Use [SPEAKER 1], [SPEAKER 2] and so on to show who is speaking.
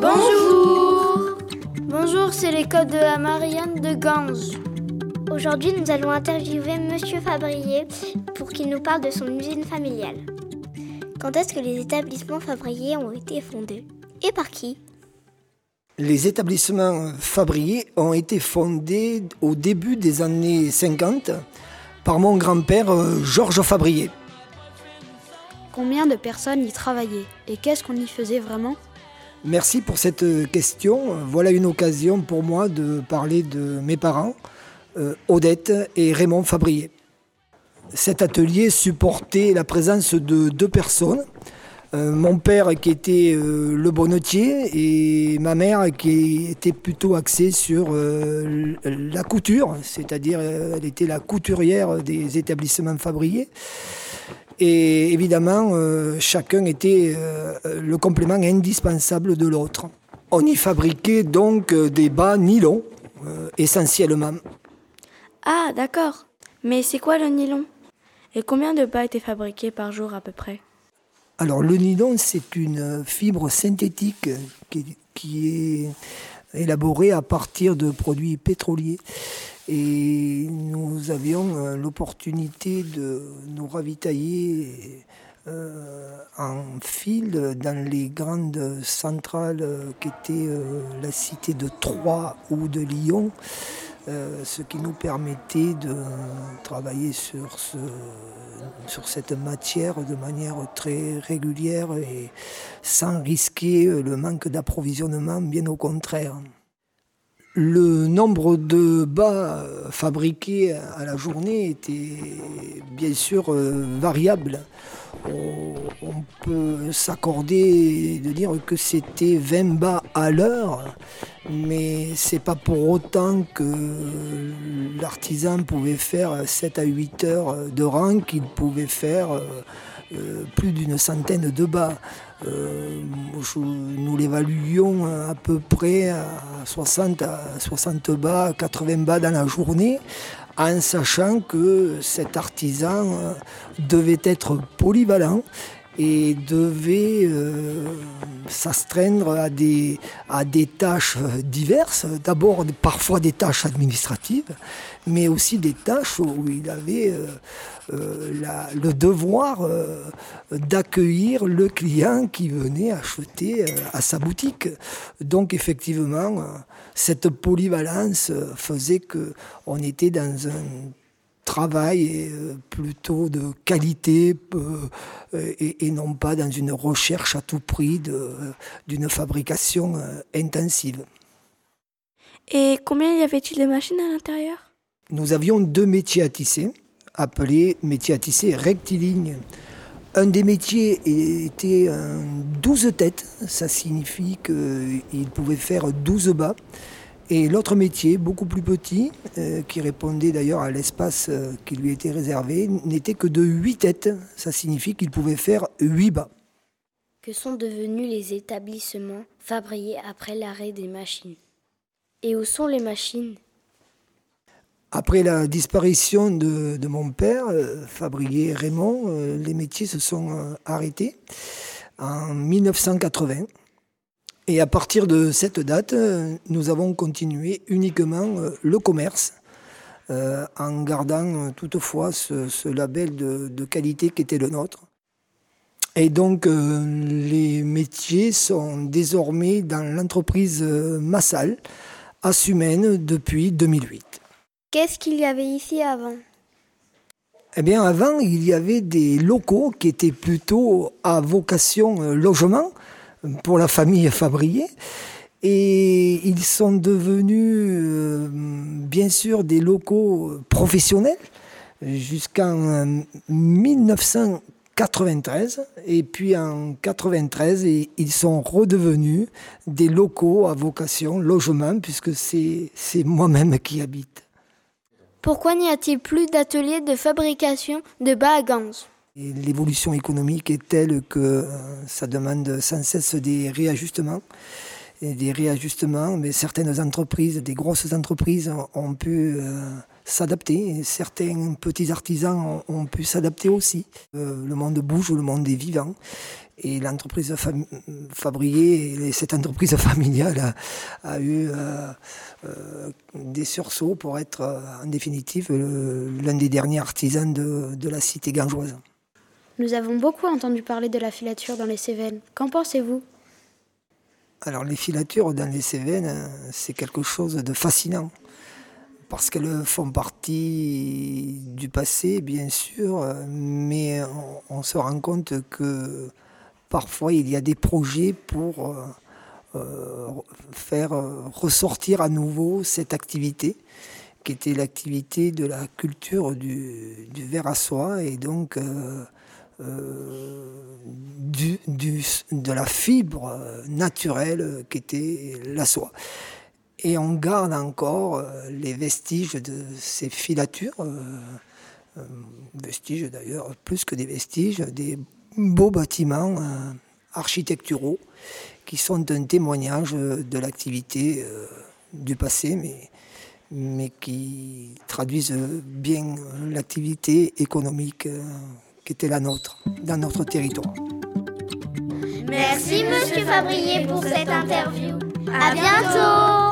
[SPEAKER 1] Bonjour. Bonjour, c'est l'école de la Marianne de Ganges.
[SPEAKER 2] Aujourd'hui, nous allons interviewer Monsieur Fabrier pour qu'il nous parle de son usine familiale. Quand est-ce que les établissements Fabrier ont été fondés et par qui ?
[SPEAKER 3] Les établissements Fabrier ont été fondés au début des années 50 par mon grand-père Georges Fabrier.
[SPEAKER 1] Combien de personnes y travaillaient et qu'est-ce qu'on y faisait vraiment ?
[SPEAKER 3] Merci pour cette question. Voilà une occasion pour moi de parler de mes parents, Odette et Raymond Fabrier. Cet atelier supportait la présence de 2 personnes. Mon père qui était le bonnetier et ma mère qui était plutôt axée sur la couture, c'est-à-dire elle était la couturière des établissements Fabrier. Et évidemment, chacun était le complément indispensable de l'autre. On y fabriquait donc des bas nylon, essentiellement.
[SPEAKER 1] Ah, d'accord. Mais c'est quoi le nylon ? Et combien de bas étaient fabriqués par jour à peu près ?
[SPEAKER 3] Alors le nylon, c'est une fibre synthétique qui est élaborée à partir de produits pétroliers. Et nous avions l'opportunité de nous ravitailler en fil dans les grandes centrales qui étaient la cité de Troyes ou de Lyon, ce qui nous permettait de travailler sur cette matière de manière très régulière et sans risquer le manque d'approvisionnement, bien au contraire. Le nombre de bas fabriqués à la journée était bien sûr variable. On peut s'accorder de dire que c'était 20 bas à l'heure, mais c'est pas pour autant que l'artisan pouvait faire 7 à 8 heures de rang qu'il pouvait faire plus d'une centaine de bas. Nous l'évaluions à peu près à 60 bas, 80 bas dans la journée, en sachant que cet artisan devait être polyvalent et devait s'astreindre à des tâches diverses. D'abord, parfois des tâches administratives, mais aussi des tâches où il avait le devoir d'accueillir le client qui venait acheter à sa boutique. Donc effectivement, cette polyvalence faisait qu'on était dans un travail plutôt de qualité et non pas dans une recherche à tout prix d'une fabrication intensive.
[SPEAKER 1] Et combien y avait-il de machines à l'intérieur ?
[SPEAKER 3] Nous avions 2 métiers à tisser, appelés métiers à tisser rectilignes. Un des métiers était 12 têtes, ça signifie qu'il pouvait faire 12 bas. Et l'autre métier, beaucoup plus petit, qui répondait d'ailleurs à l'espace qui lui était réservé, n'était que de 8 têtes. Ça signifie qu'il pouvait faire 8 bas.
[SPEAKER 2] Que sont devenus les établissements Fabrier après l'arrêt des machines ? Et où sont les machines ?
[SPEAKER 3] Après la disparition de mon père, Fabrier et Raymond, les métiers se sont arrêtés en 1980. Et à partir de cette date, nous avons continué uniquement le commerce, en gardant toutefois ce label de qualité qui était le nôtre. Et donc, les métiers sont désormais dans l'entreprise Massal, à Sumène, depuis 2008.
[SPEAKER 2] Qu'est-ce qu'il y avait ici avant ?
[SPEAKER 3] Eh bien, avant, il y avait des locaux qui étaient plutôt à vocation logement, pour la famille Fabrier, et ils sont devenus bien sûr des locaux professionnels jusqu'en 1993, et puis en 1993 ils sont redevenus des locaux à vocation logement, puisque c'est moi-même qui habite.
[SPEAKER 2] Pourquoi n'y a-t-il plus d'ateliers de fabrication de bas à Ganges ?
[SPEAKER 3] Et l'évolution économique est telle que ça demande sans cesse des réajustements. Mais certaines entreprises, des grosses entreprises, ont pu s'adapter. Et certains petits artisans ont pu s'adapter aussi. Le monde bouge, le monde est vivant. Et l'entreprise Fabrier, cette entreprise familiale a eu des sursauts pour être, en définitive, l'un des derniers artisans de la cité gangeoise.
[SPEAKER 4] Nous avons beaucoup entendu parler de la filature dans les Cévennes. Qu'en pensez-vous ?
[SPEAKER 3] Alors les filatures dans les Cévennes, c'est quelque chose de fascinant. Parce qu'elles font partie du passé, bien sûr, mais on se rend compte que parfois il y a des projets pour faire ressortir à nouveau cette activité, qui était l'activité de la culture du ver à soie et donc de la fibre naturelle qui était la soie. Et on garde encore les vestiges de ces filatures, vestiges d'ailleurs, plus que des vestiges, des beaux bâtiments architecturaux qui sont un témoignage de l'activité du passé, mais qui traduisent bien l'activité économique qui était la nôtre, dans notre territoire.
[SPEAKER 2] Merci Monsieur Fabrier pour cette interview. À bientôt.